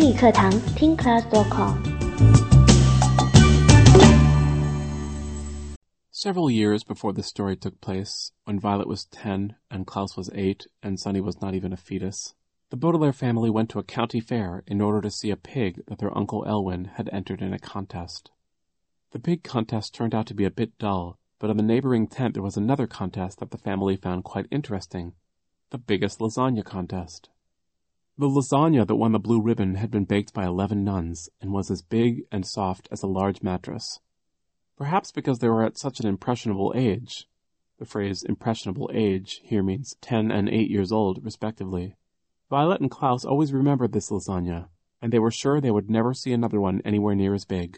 英语课堂听 class.com。 Several years before this story took place, when Violet was 10 and Klaus was 8 and Sonny was not even a fetus, the Baudelaire family went to a county fair in order to see a pig that their Uncle Elwyn had entered in a contest. The pig contest turned out to be a bit dull, but in the neighboring tent there was another contest that the family found quite interesting, the biggest lasagna contest. The lasagna that won the blue ribbon had been baked by 11 nuns and was as big and soft as a large mattress. Perhaps because they were at such an impressionable age. The phrase impressionable age here means 10 and 8 years old, respectively. Violet and Klaus always remembered this lasagna, and they were sure they would never see another one anywhere near as big.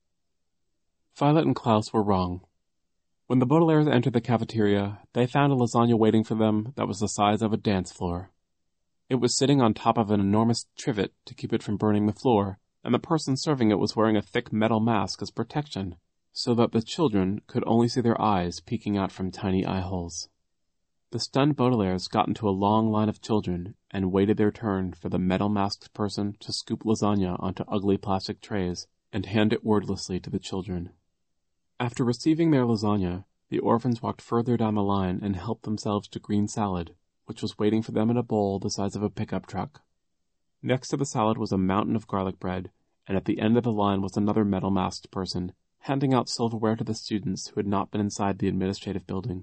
Violet and Klaus were wrong. When the Baudelaires entered the cafeteria, they found a lasagna waiting for them that was the size of a dance floor. It was sitting on top of an enormous trivet to keep it from burning the floor, and the person serving it was wearing a thick metal mask as protection, so that the children could only see their eyes peeking out from tiny eye holes. The stunned Baudelaires got into a long line of children and waited their turn for the metal-masked person to scoop lasagna onto ugly plastic trays and hand it wordlessly to the children. After receiving their lasagna, the orphans walked further down the line and helped themselves to green salad, which was waiting for them in a bowl the size of a pickup truck. Next to the salad was a mountain of garlic bread, and at the end of the line was another metal-masked person, handing out silverware to the students who had not been inside the administrative building.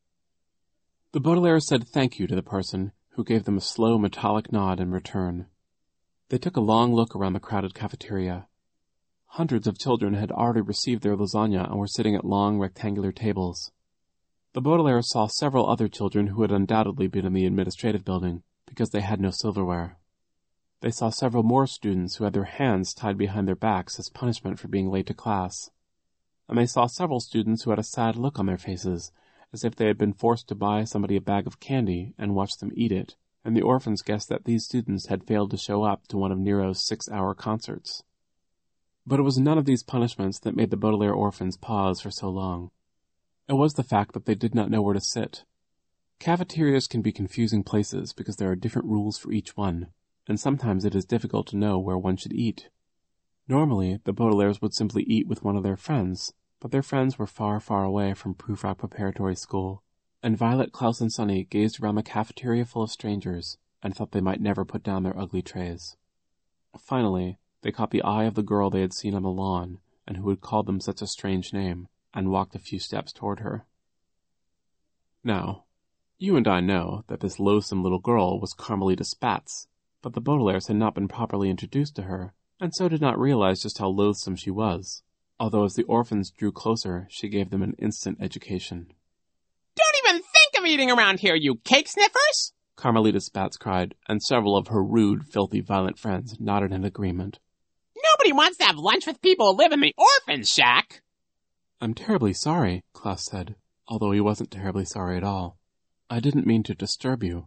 The Baudelaires said thank you to the person, who gave them a slow metallic nod in return. They took a long look around the crowded cafeteria. Hundreds of children had already received their lasagna and were sitting at long rectangular tables. The Baudelaires saw several other children who had undoubtedly been in the administrative building, because they had no silverware. They saw several more students who had their hands tied behind their backs as punishment for being late to class. And they saw several students who had a sad look on their faces, as if they had been forced to buy somebody a bag of candy and watch them eat it, and the orphans guessed that these students had failed to show up to one of Nero's 6-hour concerts. But it was none of these punishments that made the Baudelaire orphans pause for so long. It was the fact that they did not know where to sit. Cafeterias can be confusing places because there are different rules for each one, and sometimes it is difficult to know where one should eat. Normally, the Baudelaires would simply eat with one of their friends, but their friends were far, far away from Prufrock Preparatory School, and Violet, Klaus, and Sonny gazed around the cafeteria full of strangers and thought they might never put down their ugly trays. Finally, they caught the eye of the girl they had seen on the lawn, and who had called them such a strange name, and walked a few steps toward her. Now, you and I know that this loathsome little girl was Carmelita Spatz, but the Baudelaires had not been properly introduced to her, and so did not realize just how loathsome she was, although as the orphans drew closer, she gave them an instant education. "Don't even think of eating around here, you cake sniffers!" Carmelita Spatz cried, and several of her rude, filthy, violent friends nodded in agreement. "Nobody wants to have lunch with people who live in the orphan shack!" "I'm terribly sorry," Klaus said, although he wasn't terribly sorry at all. "I didn't mean to disturb you."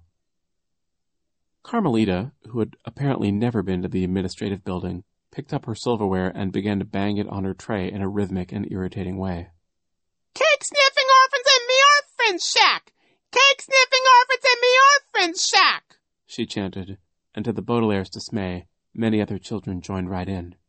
Carmelita, who had apparently never been to the administrative building, picked up her silverware and began to bang it on her tray in a rhythmic and irritating way. "Cake-sniffing orphans in the orphan shack! Cake-sniffing orphans in the orphan shack!" she chanted, and to the Baudelaire's dismay, many other children joined right in.